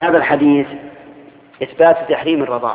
هذا الحديث إثبات تحريم الرضاع،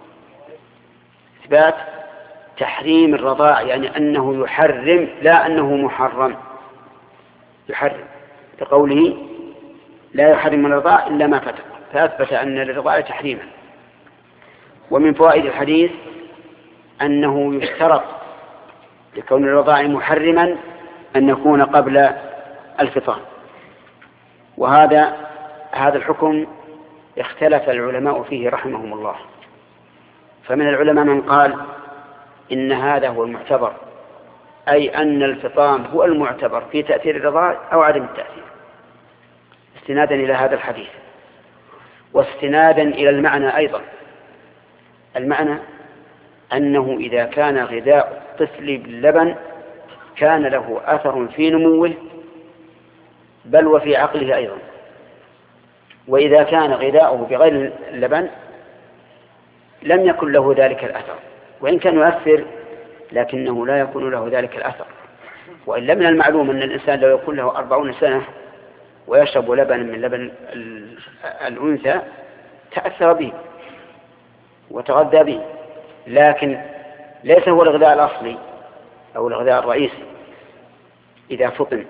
إثبات تحريم الرضاع، يعني أنه يحرم لا أنه محرم، يحرم بقوله لا يحرم الرضاع إلا ما فتق، فأثبت أن للرضاع تحريما. ومن فوائد الحديث أنه يشترط لكون الرضاع محرما أن يكون قبل الفطام، وهذا الحكم اختلف العلماء فيه رحمهم الله. فمن العلماء من قال إن هذا هو المعتبر، أي أن الفطام هو المعتبر في تأثير الرضاع أو عدم التأثير، استنادا إلى هذا الحديث، واستنادا إلى المعنى أيضا. المعنى أنه إذا كان غذاء الطفل باللبن كان له أثر في نموه بل وفي عقله أيضا، وإذا كان غذاؤه بغير اللبن لم يكن له ذلك الأثر، وإن كان يؤثر لكنه لا يكون له ذلك الأثر. وإلا من المعلوم أن الإنسان لو يكون له 40 سنة ويشرب لبن من لبن الأنثى تأثر به وتغذى به، لكن ليس هو الغذاء الأصلي أو الغذاء الرئيسي إذا فطن.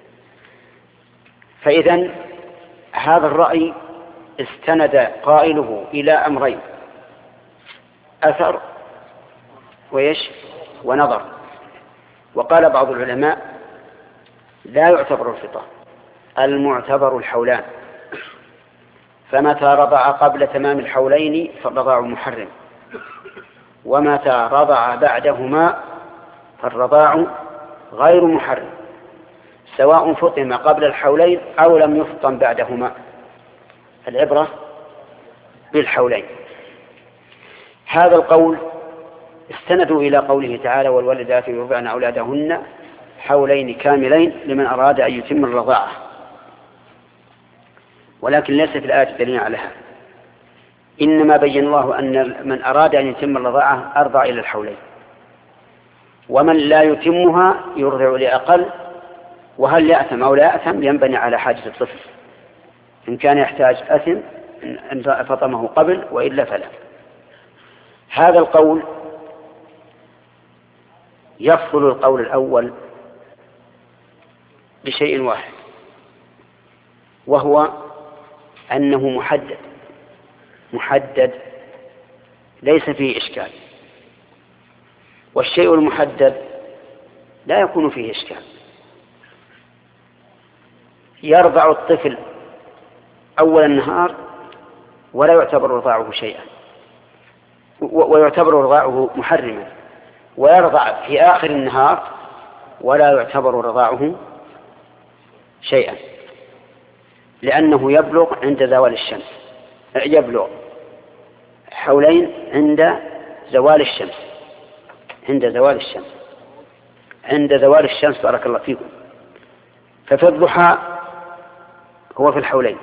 فإذن هذا الرأي استند قائله إلى أمرين: أثر ونظر. وقال بعض العلماء لا يعتبر الفطام، المعتبر الحولان، فمتى رضع قبل تمام الحولين فالرضاع محرم، ومتى رضع بعدهما فالرضاع غير محرم، سواء فطم قبل الحولين أو لم يفطم بعدهما، العبرة بالحولين. هذا القول استندوا إلى قوله تعالى: والوالدات يرضعن أولادهن حولين كاملين لمن أراد أن يتم الرضاعة، ولكن ليس في الآية دليل على هذا، إنما بين الله أن من أراد أن يتم الرضاعة أرضع إلى الحولين، ومن لا يتمها يرضع لأقل، وهل يأثم أو لا يأثم ينبني على حاجة الطفل، إن كان يحتاج أثم إن فطمه قبل، وإلا فلا. هذا القول يفضل القول الأول بشيء واحد، وهو أنه محدد ليس فيه إشكال، والشيء المحدد لا يكون فيه إشكال. يرضع الطفل أول النهار ولا يعتبر رضاعه شيئا، ويعتبر رضاعه محرما، ويرضع في آخر النهار ولا يعتبر رضاعه شيئا، لأنه يبلغ عند زوال الشمس، يبلغ حولين عند زوال الشمس، عند زوال الشمس بارك الله فيكم. ففي الضحى هو في الحولين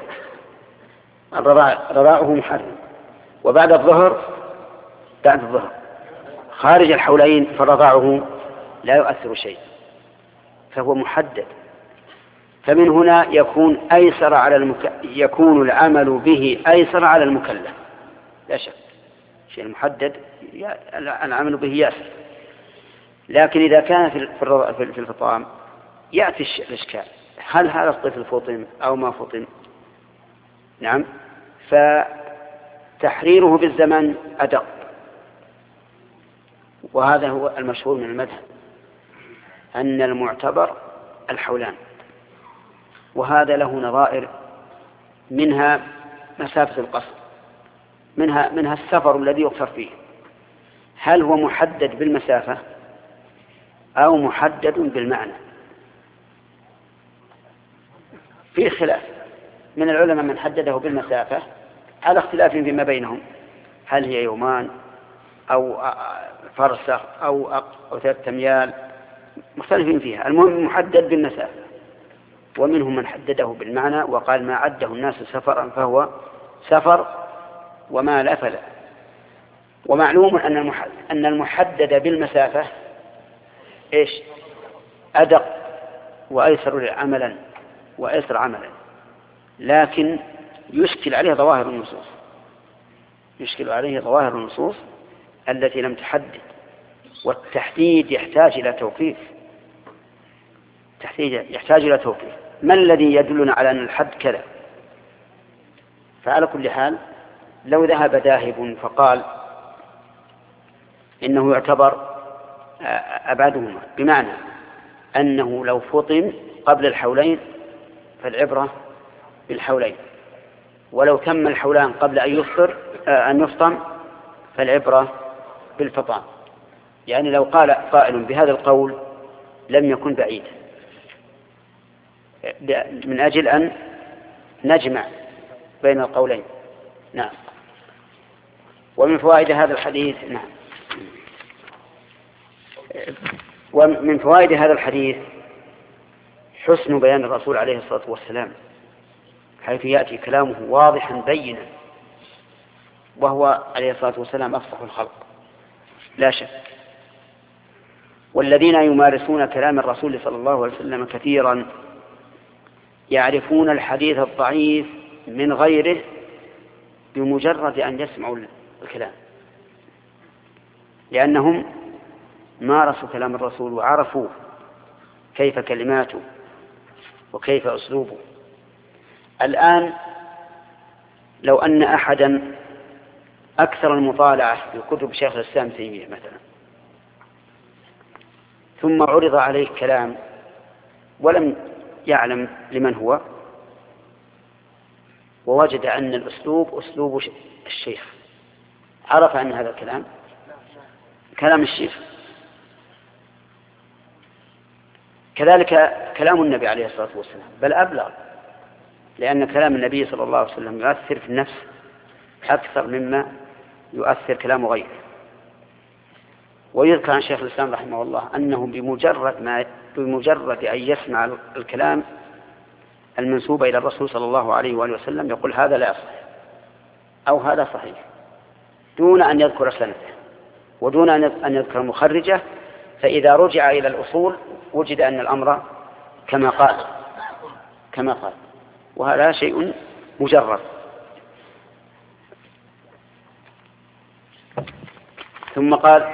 رضاعه محرم، وبعد الظهر خارج الحولين فرضاعه لا يؤثر شيء، فهو محدد. فمن هنا يكون العمل به أيسر على المكلف، لا شك، شيء محدد العمل به ياسر. لكن إذا كان في الفطام يأتي الإشكال: هل هذا الطفل فطم أو ما فطم؟ نعم، فتحريره بالزمن أدق، وهذا هو المشهور من المذهب، أن المعتبر الحولان. وهذا له نظائر، منها مسافة القصر، منها السفر الذي يقصر فيه، هل هو محدد بالمسافة أو محدد بالمعنى؟ في خلاف من العلماء من حدده بالمسافة على اختلاف فيما بينهم، هل هي يومان أو فرسخ أو 3 أميال، مختلفين فيها، المهم محدد بالمسافة. ومنهم من حدده بالمعنى وقال: ما عده الناس سفرا فهو سفر، وما لا فلا. ومعلوم أن المحدد بالمسافة أدق وأيسر عملا، لكن يشكل عليه ظواهر النصوص، يشكل عليه ظواهر النصوص التي لم تحدد، والتحديد يحتاج إلى توقيف، يحتاج إلى توقيف. ما الذي يدلنا على أن الحد كذا؟ فعلى كل حال لو ذهب ذاهب فقال إنه يعتبر أبعدهما، بمعنى أنه لو فطن قبل الحولين فالعبرة بالحولين، ولو تم الحولان قبل أن يفطن فالعبرة بالفطام. يعني لو قال قائل بهذا القول لم يكن بعيد، من أجل أن نجمع بين القولين. نعم. ومن فوائد هذا الحديث، نعم، ومن فوائد هذا الحديث حسن بيان الرسول عليه الصلاة والسلام، حيث يأتي كلامه واضحا بينا، وهو عليه الصلاة والسلام أفصح الخلق لا شك. والذين يمارسون كلام الرسول صلى الله عليه وسلم كثيرا يعرفون الحديث الضعيف من غيره بمجرد أن يسمعوا الكلام، لأنهم مارسوا كلام الرسول وعرفوا كيف كلماته وكيف أسلوبه. الآن لو أن أحدا أكثر المطالعة في كتب شيخ الإسلام تيمية مثلا، ثم عرض عليه كلام ولم يعلم لمن هو، ووجد أن الأسلوب أسلوب الشيخ، عرف أن هذا الكلام كلام الشيخ. كذلك كلام النبي عليه الصلاة والسلام، بل أبلغ، لأن كلام النبي صلى الله عليه وسلم يؤثر في النفس أكثر مما يؤثر كلام غيره. ويذكر عن شيخ الإسلام رحمه الله أنه بمجرد أن يسمع الكلام المنسوب إلى الرسول صلى الله عليه وآله وسلم يقول هذا لا يصح أو هذا صحيح، دون أن يذكر سنده ودون أن يذكر مخرجه. فإذا رجع إلى الأصول وجد أن الأمر كما قال، وهذا شيء مجرد. ثم قال